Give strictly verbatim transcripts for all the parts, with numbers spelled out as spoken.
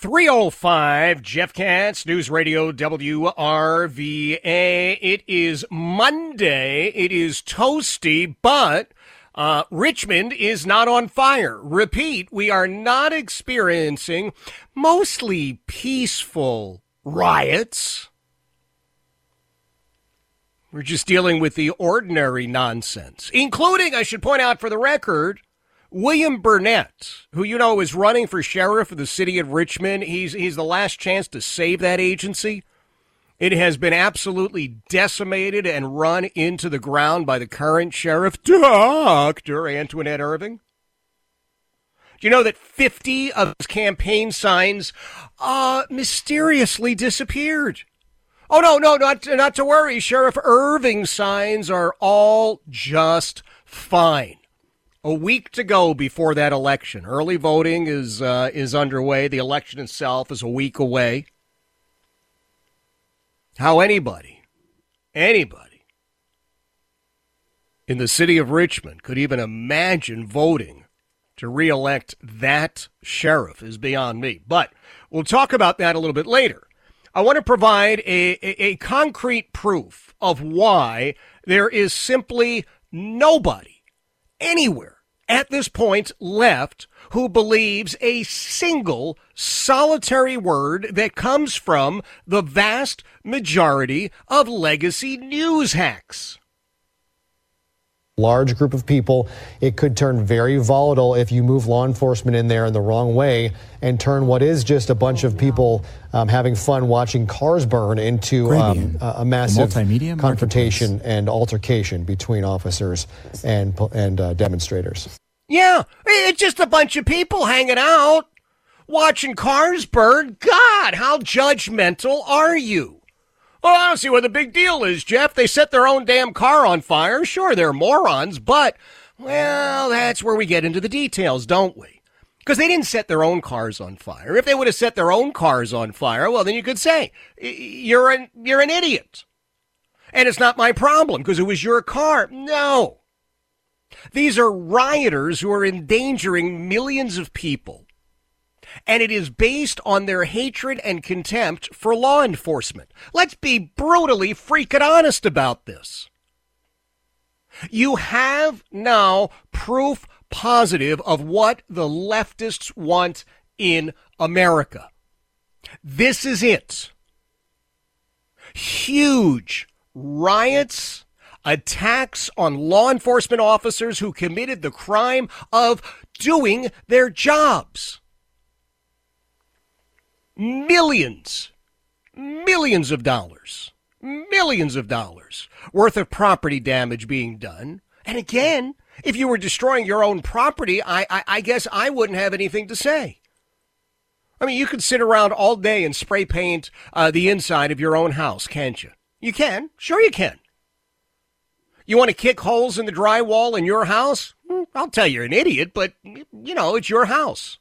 three oh five, Jeff Katz, News Radio W R V A. It is Monday. It is toasty, but uh, Richmond is not on fire. Repeat, we are not experiencing mostly peaceful riots. We're just dealing with the ordinary nonsense, including, I should point out for the record, William Burnett, who you know is running for sheriff of the city of Richmond. He's he's the last chance to save that agency. It has been absolutely decimated and run into the ground by the current sheriff, Doctor Antoinette Irving. Do you know that fifty of his campaign signs uh, mysteriously disappeared? Oh, no, no, not, not to worry. Sheriff Irving's signs are all just fine. A week to go before that election. Early voting is uh, is underway. The election itself is a week away. How anybody, anybody in the city of Richmond could even imagine voting to reelect that sheriff is beyond me. But we'll talk about that a little bit later. I want to provide a, a, a concrete proof of why there is simply nobody anywhere at this point left who believes a single solitary word that comes from the vast majority of legacy news hacks. Large group of people. It could turn very volatile if you move law enforcement in there in the wrong way and turn what is just a bunch of people um, having fun watching cars burn into um, a, a massive confrontation and altercation between officers and and uh, demonstrators. Yeah, it's just a bunch of people hanging out, watching cars burn. God, how judgmental are you? Well, I don't see what the big deal is, Jeff. They set their own damn car on fire. Sure, they're morons, but, well, that's where we get into the details, don't we? Because they didn't set their own cars on fire. If they would have set their own cars on fire, well, then you could say, you're an, you're an idiot. And it's not my problem because it was your car. No. These are rioters who are endangering millions of people. And it is based on their hatred and contempt for law enforcement. Let's be brutally freaking honest about this. You have now proof positive of what the leftists want in America. This is it. Huge riots, attacks on law enforcement officers who committed the crime of doing their jobs. Millions, millions of dollars, millions of dollars worth of property damage being done. And again, if you were destroying your own property, I, I, I guess I wouldn't have anything to say. I mean, you could sit around all day and spray paint uh, the inside of your own house, can't you? You can. Sure you can. You want to kick holes in the drywall in your house? I'll tell you you're an idiot, but, you know, it's your house.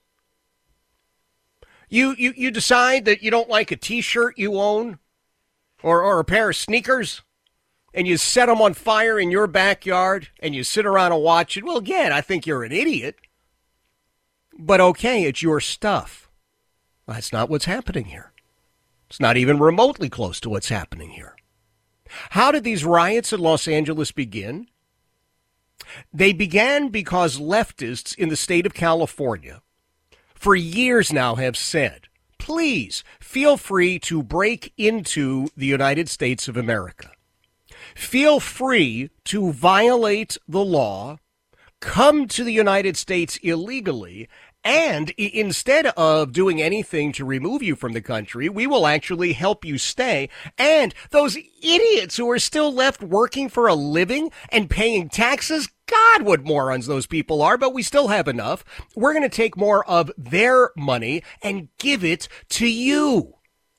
You, you you decide that you don't like a T-shirt you own or, or a pair of sneakers, and you set them on fire in your backyard, and you sit around and watch it. Well, again, I think you're an idiot. But okay, it's your stuff. That's not what's happening here. It's not even remotely close to what's happening here. How did these riots in Los Angeles begin? They began because leftists in the state of California for years now have said, please feel free to break into the United States of America. Feel free to violate the law, come to the United States illegally, and i- instead of doing anything to remove you from the country, we will actually help you stay. And those idiots who are still left working for a living and paying taxes, God, what morons those people are, but we still have enough. We're going to take more of their money and give it to you.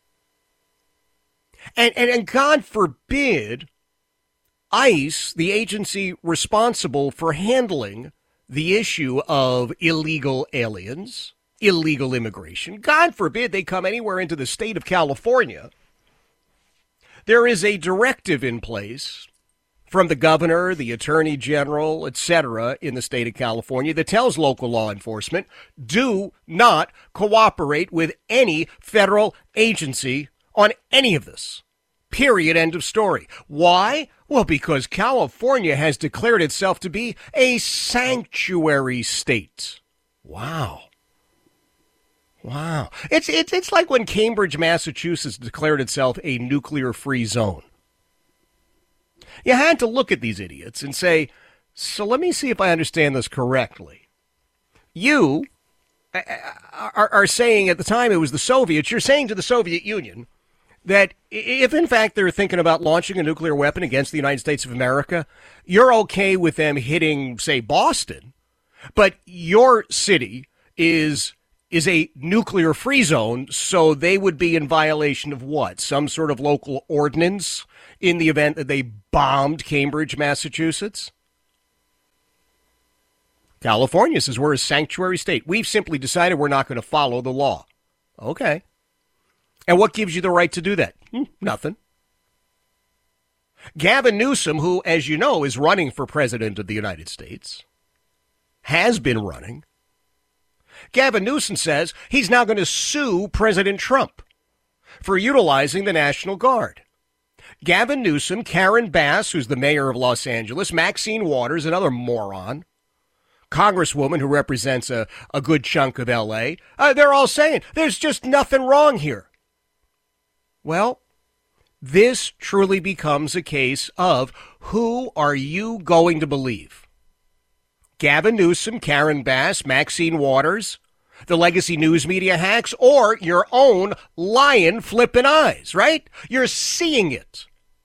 And, and, and God forbid, ICE, the agency responsible for handling the issue of illegal aliens, illegal immigration, God forbid they come anywhere into the state of California. There is a directive in place from the governor, the attorney general, et cetera in the state of California that tells local law enforcement, do not cooperate with any federal agency on any of this. Period. End of story. Why? Well, because California has declared itself to be a sanctuary state. Wow. Wow. It's, it's, it's like when Cambridge, Massachusetts declared itself a nuclear-free zone. You had to look at these idiots and say, so let me see if I understand this correctly. You are, are saying, at the time it was the Soviets, you're saying to the Soviet Union that if in fact they're thinking about launching a nuclear weapon against the United States of America, you're okay with them hitting, say, Boston, but your city is is a nuclear-free zone, so they would be in violation of what? Some sort of local ordinance in the event that they bombed Cambridge, Massachusetts? California says we're a sanctuary state. We've simply decided we're not going to follow the law. Okay. And what gives you the right to do that? Hmm, nothing. Gavin Newsom, who, as you know, is running for president of the United States, has been running. Gavin Newsom says he's now going to sue President Trump for utilizing the National Guard. Gavin Newsom, Karen Bass, who's the mayor of Los Angeles, Maxine Waters, another moron, congresswoman who represents a, a good chunk of L A, uh, they're all saying there's just nothing wrong here. Well, this truly becomes a case of who are you going to believe? Gavin Newsom, Karen Bass, Maxine Waters, the legacy news media hacks, or your own lion flipping eyes, right? You're seeing it.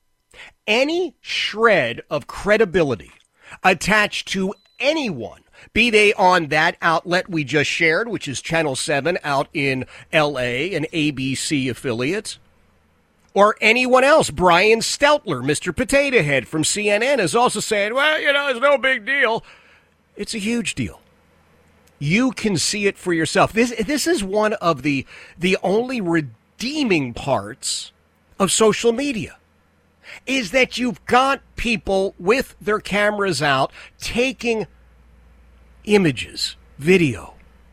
Any shred of credibility attached to anyone, be they on that outlet we just shared, which is Channel seven out in L A, an A B C affiliate, or anyone else. Brian Steltler, Mister Potato Head from C N N, is also saying, well, you know, it's no big deal. It's a huge deal. You can see it for yourself. This this is one of the the only redeeming parts of social media, is that you've got people with their cameras out taking images, video,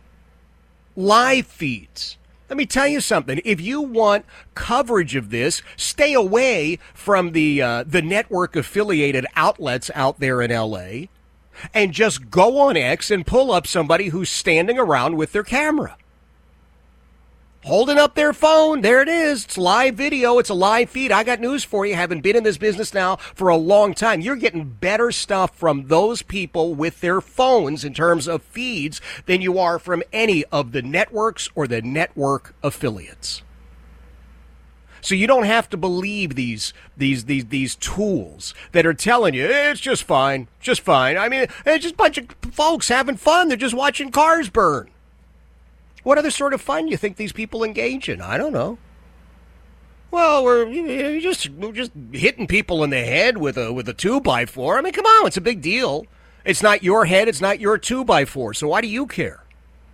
live feeds. Let me tell you something. If you want coverage of this, stay away from the uh, the network affiliated outlets out there in L A, and just go on X and pull up somebody who's standing around with their camera, holding up their phone. There it is. It's live video. It's a live feed. I got news for you. Having been in this business now for a long time, you're getting better stuff from those people with their phones in terms of feeds than you are from any of the networks or the network affiliates. So you don't have to believe these these these these tools that are telling you it's just fine, just fine. I mean, it's just a bunch of folks having fun. They're just watching cars burn. What other sort of fun do you think these people engage in? I don't know. Well, we're you know, just we're just hitting people in the head with a with a two by four. I mean, come on, it's a big deal. It's not your head. It's not your two by four. So why do you care?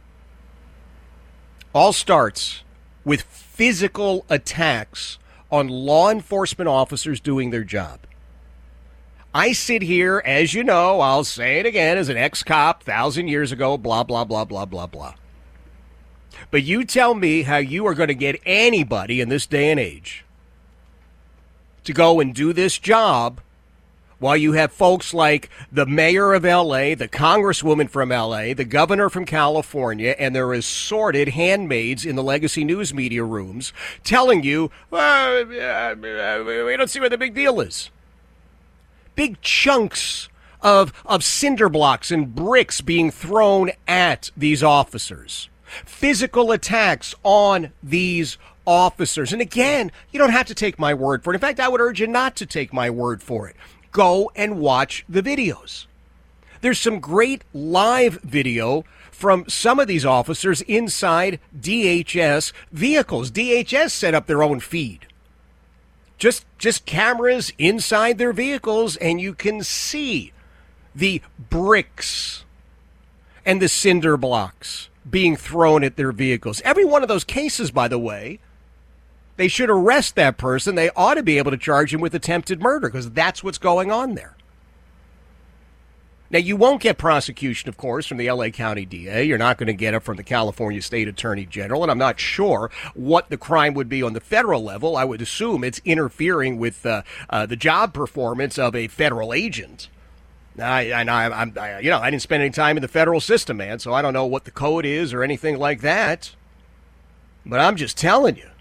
All starts with physical attacks on law enforcement officers doing their job. I sit here, as you know, I'll say it again, as an ex-cop thousand years ago, blah, blah, blah, blah, blah, blah. But you tell me how you are going to get anybody in this day and age to go and do this job while you have folks like the mayor of L A, the congresswoman from L A, the governor from California, and their assorted handmaids in the legacy news media rooms telling you, well, we don't see what the big deal is. Big chunks of, of cinder blocks and bricks being thrown at these officers. Physical attacks on these officers. And again, you don't have to take my word for it. In fact, I would urge you not to take my word for it. Go and watch the videos. There's some great live video from some of these officers inside D H S vehicles. D H S set up their own feed. Just, just cameras inside their vehicles, and you can see the bricks and the cinder blocks being thrown at their vehicles. Every one of those cases, by the way, They should arrest that person. They ought to be able to charge him with attempted murder because that's what's going on there. Now, you won't get prosecution, of course, from the L A County D A. You're not going to get it from the California State Attorney General, and I'm not sure what the crime would be on the federal level. I would assume it's interfering with uh, uh, the job performance of a federal agent. I, I, I'm, I, you know, I didn't spend any time in the federal system, man, so I don't know what the code is or anything like that. But I'm just telling you,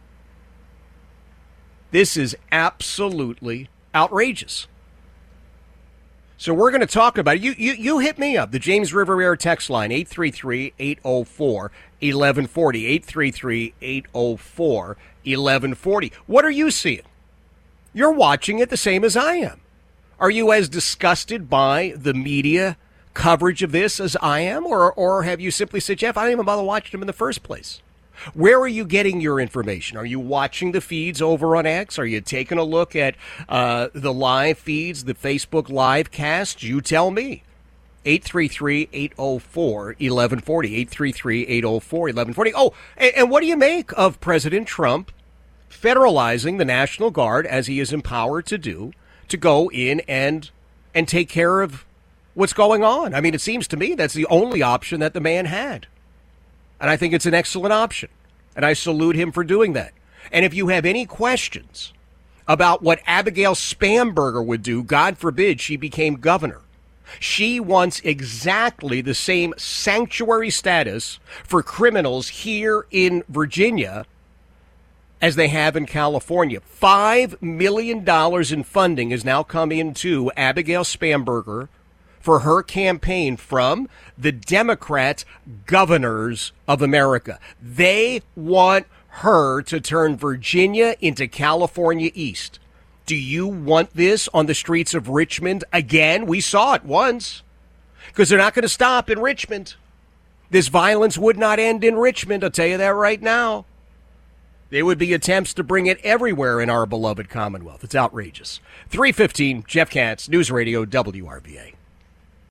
this is absolutely outrageous. So we're going to talk about it. You, you, you hit me up, the James River Air text line, eight three three, eight oh four, eleven forty, eight three three, eight oh four, eleven forty. What are you seeing? You're watching it the same as I am. Are you as disgusted by the media coverage of this as I am? Or, or have you simply said, Jeff, I didn't even bother watching them in the first place? Where are you getting your information? Are you watching the feeds over on X? Are you taking a look at uh, the live feeds, the Facebook live casts? You tell me. eight three three, eight oh four, eleven forty. eight three three, eight oh four, eleven forty. Oh, and, and what do you make of President Trump federalizing the National Guard, as he is empowered to do, to go in and and take care of what's going on? I mean, it seems to me that's the only option that the man had. And I think it's an excellent option. And I salute him for doing that. And if you have any questions about what Abigail Spanberger would do, God forbid she became governor, she wants exactly the same sanctuary status for criminals here in Virginia as they have in California. Five million dollars in funding has now come into Abigail Spanberger for her campaign from the Democrat governors of America. They want her to turn Virginia into California East. Do you want this on the streets of Richmond again? We saw it once, because they're not going to stop in Richmond. This violence would not end in Richmond, I'll tell you that right now. There would be attempts to bring it everywhere in our beloved Commonwealth. It's outrageous. three fifteen, Jeff Katz, News Radio, W R V A.